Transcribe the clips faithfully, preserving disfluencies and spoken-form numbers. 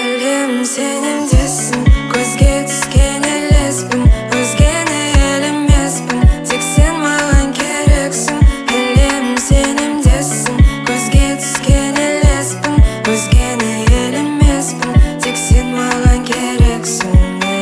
Әлем сенімдесің, көзге түскен елеспін, өзгені ел емеспін, тек сен маған керексің. Әлем сенімдесің, көзге түскен елеспін, өзгені ел емеспін, тек сен маған керексің.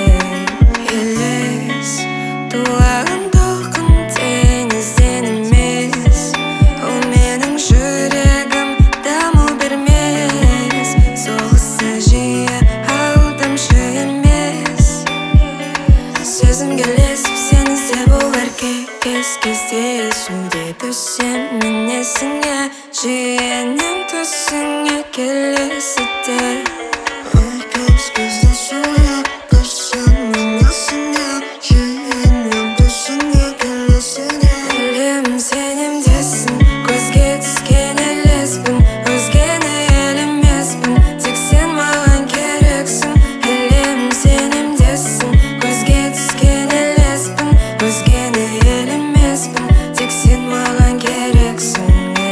Елес тулаған толқын теңізден емес, ол менің жүрегім дамыл бермес. Соғысы жиі алдымшы емес, сезімге ілесіп сені іздеп олар кез кездесуде түсем мен есіңе, жиенем түсіңе келесіде. Кез кездесуде түсем мен есіңе, жиенем түсіңе келесіде. Әлем сенімдесің, көзге түскен елеспін, өзгені ел емеспін, тек сен маған керексің. Әлем сенімдесің, көзге түскен елеспін, өзгені ел емеспін, тек сен маған керексің.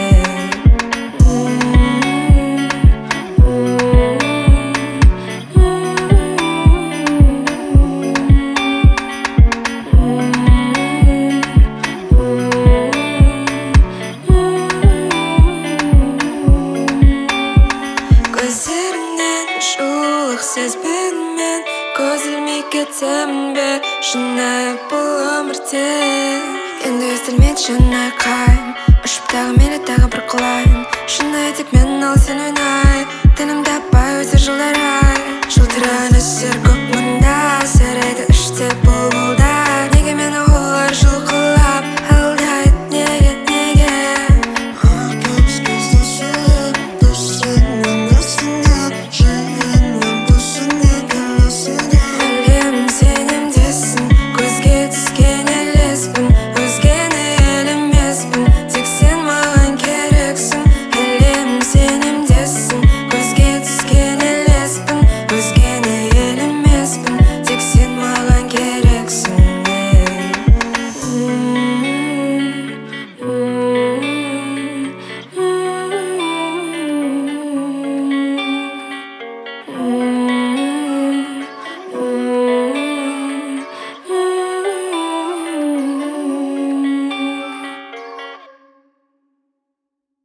Көздеріңнен шулық сезбедім мен, көз ілмей кетемін бе шынайы бұл өмірде. Енді естілмейді шын айқайым, ұшып тағы мейлі тағы бір құлайын, шынайы тек мен ал сен ойнай.